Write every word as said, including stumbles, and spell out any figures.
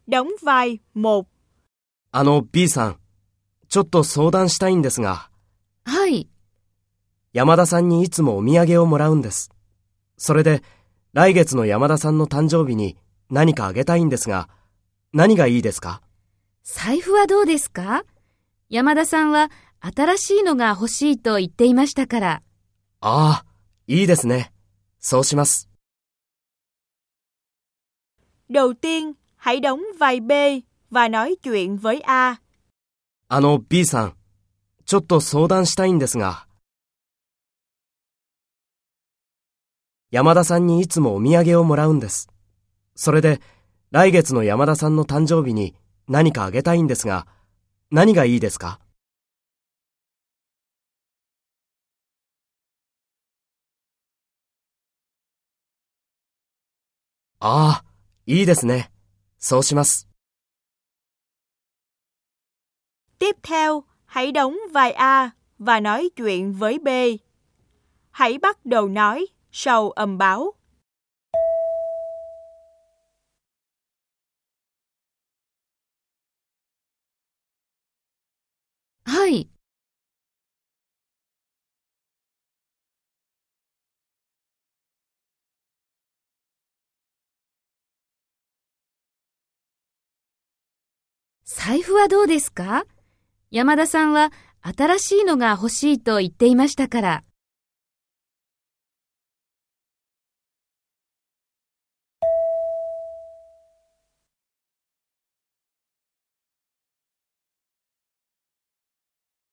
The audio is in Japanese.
Đóng vai một. あの B さん、ちょっと相談したいんですが、 はい。 山田さんにいつもお土産をもらうんです。それで、来月の山田さんの誕生日に何かあげたいんですが、何がいいですか？ 財布はどうですか？山田さんは新しいのが欲しいと言っていましたから。 ああ、いいですね。そうします。 Đầu tiên, hãy đóng vai B và nói chuyện với A. あの B さん、ちょっと相談したいんですが、山田さんにいつもお土産をもらうんです。それで、来月の山田さんの誕生日に何かあげたいんですが、何がいいですか？ああ、いいですね。そうします。 Tiếp theo, hãy đóng vai A và nói chuyện với B. Hãy bắt đầu nói sau âm báo. はい。財布はどうですか？山田さんは新しいのが欲しいと言っていましたから。